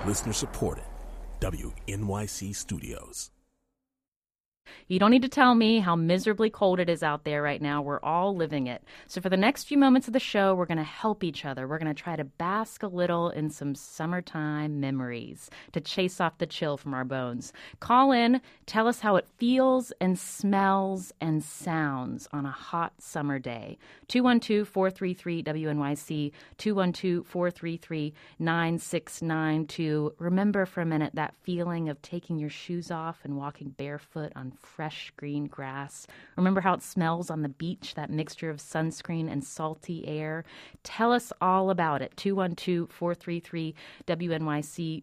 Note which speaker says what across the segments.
Speaker 1: Listener supported. WNYC Studios.
Speaker 2: You don't need to tell me how miserably cold it is out there right now. We're all living it. So for the next few moments of the show, we're going to help each other. We're going to try to bask a little in some summertime memories to chase off the chill from our bones. Call in, tell us how it feels and smells and sounds on a hot summer day. 212-433-WNYC, 212-433-9692. Remember for a minute that feeling of taking your shoes off and walking barefoot on fresh green grass. Remember how it smells on the beach, that mixture of sunscreen and salty air. Tell us all about it. 212-433-WNYC,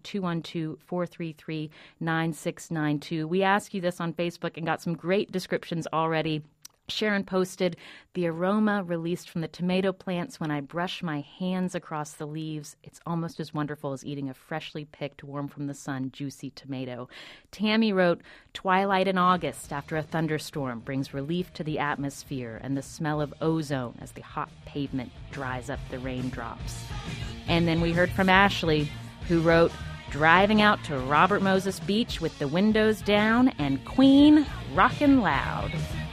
Speaker 2: 212-433-9692. We asked you this on Facebook and got some great descriptions already. Sharon posted, the aroma released from the tomato plants when I brush my hands across the leaves. It's almost as wonderful as eating a freshly picked, warm from the sun, juicy tomato. Tammy wrote, twilight in August after a thunderstorm brings relief to the atmosphere and the smell of ozone as the hot pavement dries up the raindrops. And then we heard from Ashley, who wrote, driving out to Robert Moses Beach with the windows down and Queen rockin' loud.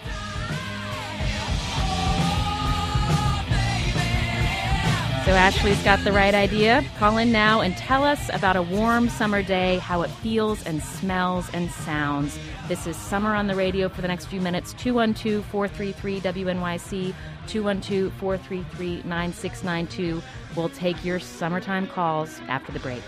Speaker 2: So Ashley's got the right idea. Call in now and tell us about a warm summer day, how it feels and smells and sounds. This is Summer on the Radio for the next few minutes. 212-433-WNYC, 212-433-9692. We'll take your summertime calls after the break.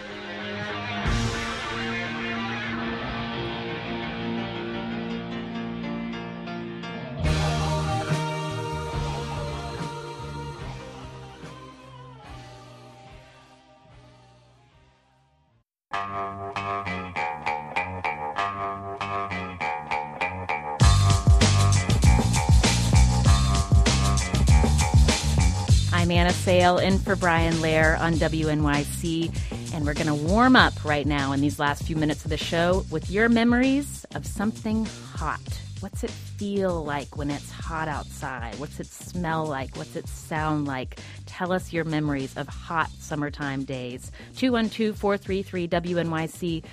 Speaker 2: I'm Anna Sale in for Brian Lair on WNYC, and we're going to warm up right now in these last few minutes of the show with your memories of something hot. What's it feel like when it's hot outside? What's it smell like? What's it sound like? Tell us your memories of hot summertime days. 212-433-WNYC,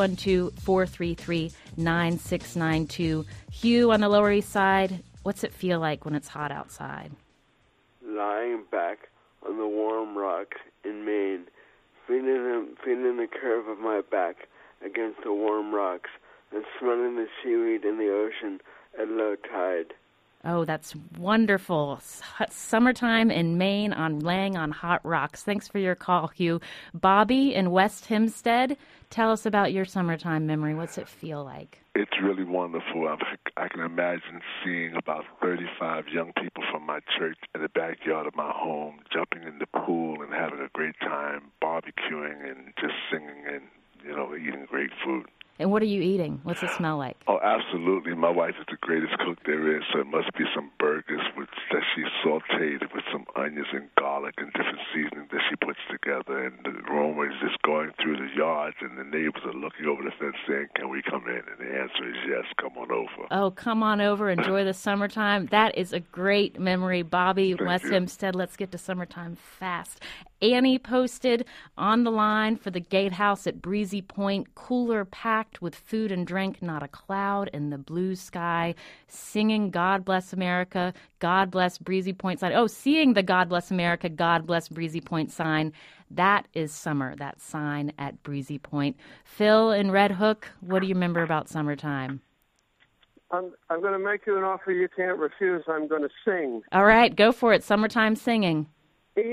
Speaker 2: 212-433-9692. Hugh on the Lower East Side, what's it feel like when it's hot outside?
Speaker 3: Lying back on the warm rocks in Maine, feeling the curve of my back against the warm rocks and smelling the seaweed in the ocean at low tide.
Speaker 2: Oh, that's wonderful. Summertime in Maine on laying on hot rocks. Thanks for your call, Hugh. Bobby in West Hempstead, tell us about your summertime memory. What's it feel like?
Speaker 4: It's really wonderful. I can imagine seeing about 35 young people from my church in the backyard of my home, jumping in the pool and having a great time, barbecuing and just singing and, eating great food.
Speaker 2: And what are you eating? What's it smell like?
Speaker 4: Oh, absolutely. My wife is the greatest cook there is, so it must be some burgers that she sauteed with some onions and garlic and different seasonings that she puts together. And the aroma is just going through the yards, and the neighbors are looking over the fence saying, can we come in? And the answer is yes, come on over.
Speaker 2: Oh, come on over. Enjoy the summertime. That is a great memory. Bobby, West Hempstead, let's get to summertime fast. Annie posted on the line for the gatehouse at Breezy Point, cooler packed with food and drink, not a cloud in the blue sky, singing God Bless America, God Bless Breezy Point sign. Oh, seeing the God Bless America, God Bless Breezy Point sign. That is summer, that sign at Breezy Point. Phil in Red Hook, what do you remember about summertime?
Speaker 5: I'm going to make you an offer you can't refuse. I'm going to sing.
Speaker 2: All right, go for it. Summertime singing.
Speaker 5: The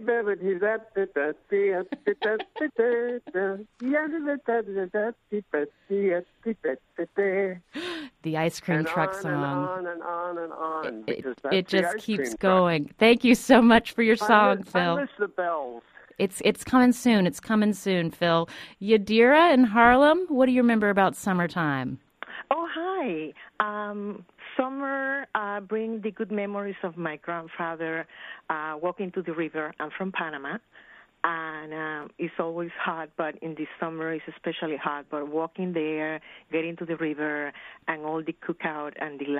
Speaker 2: ice cream truck song.
Speaker 5: And on and on and on.
Speaker 2: It just keeps going. Thank you so much for your song, Phil.
Speaker 5: I miss the bells.
Speaker 2: It's coming soon. It's coming soon, Phil. Yadira in Harlem, what do you remember about summertime?
Speaker 6: Oh, hi. Summer brings the good memories of my grandfather walking to the river. I'm from Panama, and it's always hot, but in the summer it's especially hot. But walking there, getting to the river, and all the cookout and the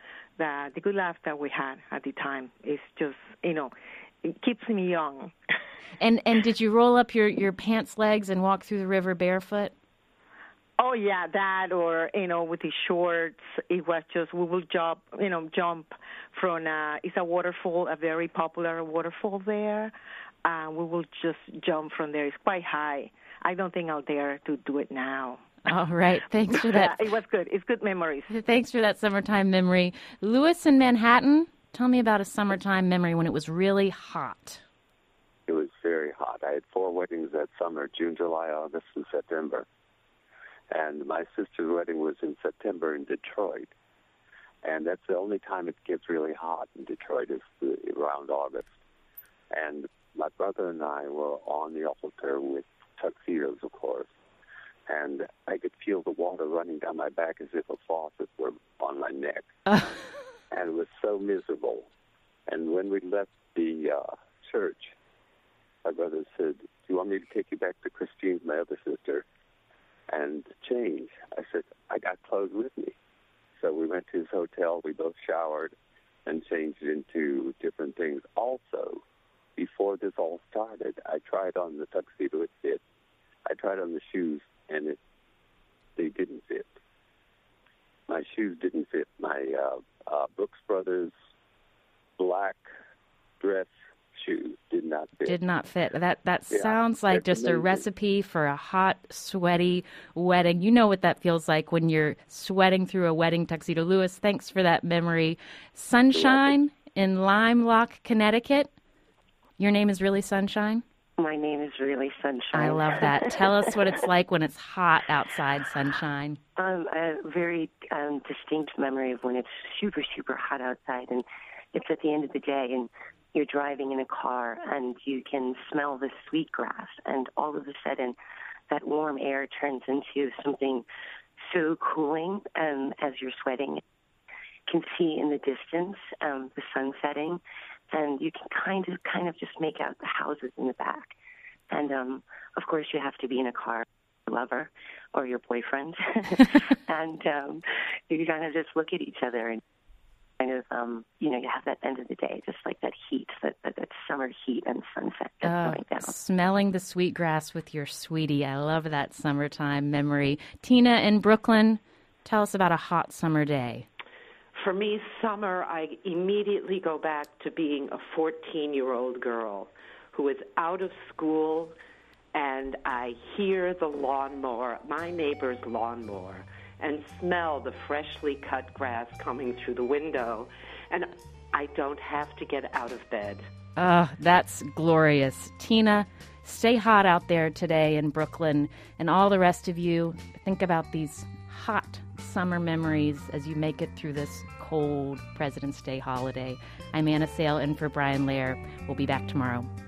Speaker 6: good laugh that we had at the time is just, it keeps me young.
Speaker 2: And did you roll up your pants legs and walk through the river barefoot?
Speaker 6: Oh yeah, that or with the shorts. It was just we will jump from it's a waterfall, a very popular waterfall there. We will just jump from there. It's quite high. I don't think I'll dare to do it now.
Speaker 2: All right, thanks for that.
Speaker 6: It was good. It's good memories.
Speaker 2: Thanks for that summertime memory. Lewis in Manhattan, tell me about a summertime memory when it was really hot.
Speaker 7: It was very hot. I had 4 weddings that summer, June, July, August, and September. And my sister's wedding was in September in Detroit. And that's the only time it gets really hot in Detroit is around August. And my brother and I were on the altar with tuxedos, of course. And I could feel the water running down my back as if a faucet were on my neck. And it was so miserable. And when we left the church, my brother said, "Do you want me to take you back to Christine's, my other sister, and change?" I said, "I got clothes with me." So we went to his hotel. We both showered and changed into different things. Also, before this all started, I tried on the tuxedo. It fit. I tried on the shoes, and they didn't fit. My shoes didn't fit. My Brooks Brothers black dress shoes did not fit.
Speaker 2: Did not fit. That sounds like just
Speaker 7: amazing.
Speaker 2: A recipe for a hot, sweaty wedding. You know what that feels like when you're sweating through a wedding tuxedo. Lewis, thanks for that memory. Sunshine in Lime Lock, Connecticut. Your name is really Sunshine?
Speaker 8: My name is really Sunshine.
Speaker 2: I love that. Tell us what it's like when it's hot outside, Sunshine.
Speaker 8: A very distinct memory of when it's super, super hot outside, and it's at the end of the day, and you're driving in a car, and you can smell the sweetgrass, and all of a sudden, that warm air turns into something so cooling as you're sweating. You can see in the distance the sun setting, and you can kind of just make out the houses in the back. And, of course, you have to be in a car with your lover or your boyfriend. And you kind of just look at each other and kind of, you have that end of the day, just like that heat, that summer heat and sunset that's going down.
Speaker 2: Smelling the sweetgrass with your sweetie. I love that summertime memory. Tina in Brooklyn, tell us about a hot summer day.
Speaker 9: For me, summer, I immediately go back to being a 14-year-old girl who is out of school, and I hear the lawnmower, my neighbor's lawnmower, and smell the freshly cut grass coming through the window, and I don't have to get out of bed.
Speaker 2: That's glorious. Tina, stay hot out there today in Brooklyn, and all the rest of you, think about these hot summer memories as you make it through this cold President's Day holiday. I'm Anna Sale in for Brian Lair. We'll be back tomorrow.